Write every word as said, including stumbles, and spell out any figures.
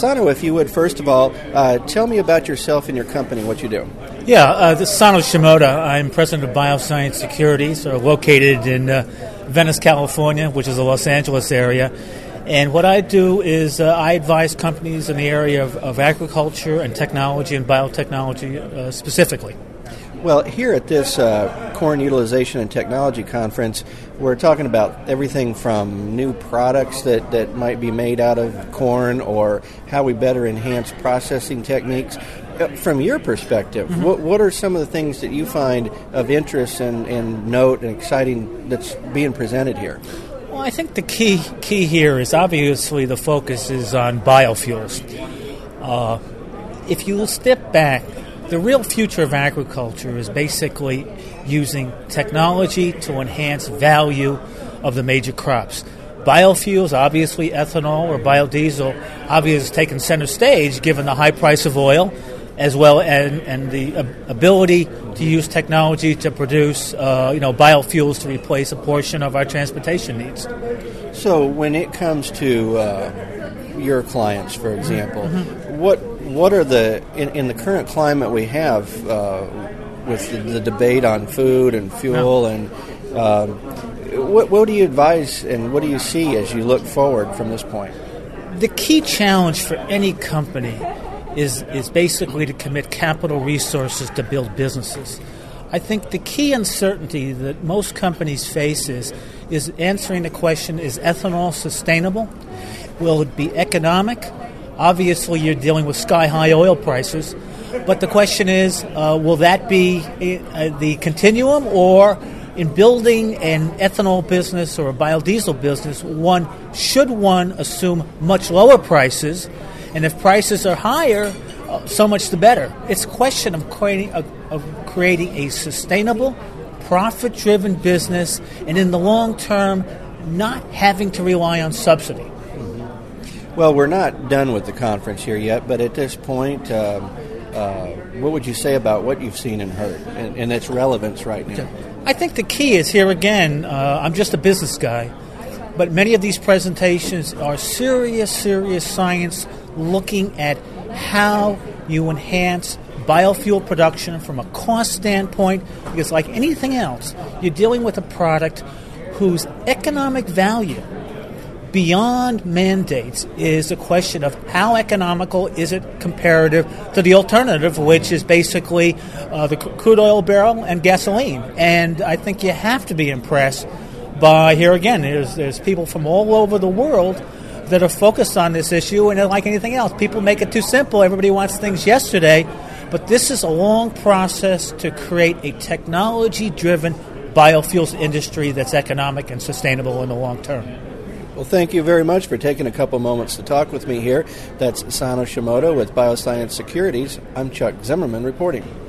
Sano, if you would, first of all, uh, tell me about yourself and your company, what you do. Yeah, uh, this is Sano Shimoda. I'm president of Bioscience Securities, uh, located in uh, Venice, California, which is the Los Angeles area. And what I do is uh, I advise companies in the area of, of agriculture and technology and biotechnology uh, specifically. Well, here at this uh, Corn Utilization and Technology Conference, we're talking about everything from new products that, that might be made out of corn or how we better enhance processing techniques. Uh, from your perspective, mm-hmm. what, what are some of the things that you find of interest and, and note and exciting that's being presented here? Well, I think the key key here is obviously the focus is on biofuels. Uh, if you step back, the real future of agriculture is basically using technology to enhance value of the major crops. Biofuels, obviously ethanol or biodiesel, obviously has taken center stage given the high price of oil, as well as and, and the uh, ability to use technology to produce, uh, you know, biofuels to replace a portion of our transportation needs. So, when it comes to uh, your clients, for example, mm-hmm. what what are the in, in the current climate we have uh, with the, the debate on food and fuel, yeah. and um, what what do you advise and what do you see as you look forward from this point? The key challenge for any company is is basically to commit capital resources to build businesses. I think the key uncertainty that most companies face is, is answering the question, is ethanol sustainable? Will it be economic? Obviously, you're dealing with sky-high oil prices, but the question is, uh, will that be uh, the continuum, or in building an ethanol business or a biodiesel business, one should one assume much lower prices? And if prices are higher, uh, so much the better. It's a question of creating a, of creating a sustainable, profit-driven business, and in the long term, not having to rely on subsidy. Mm-hmm. Well, we're not done with the conference here yet, but at this point, um, uh, what would you say about what you've seen and heard and, and its relevance right now? I think the key is here again, uh, I'm just a business guy, but many of these presentations are serious, serious science looking at how you enhance biofuel production from a cost standpoint, because like anything else, you're dealing with a product whose economic value beyond mandates is a question of how economical is it comparative to the alternative, which is basically uh, the crude oil barrel and gasoline. And I think you have to be impressed by, here again, there's, there's people from all over the world that are focused on this issue, and like anything else, people make it too simple. Everybody wants things yesterday, but this is a long process to create a technology-driven biofuels industry that's economic and sustainable in the long term. Well, thank you very much for taking a couple moments to talk with me here. That's Sano Shimoda with Bioscience Securities. I'm Chuck Zimmerman reporting.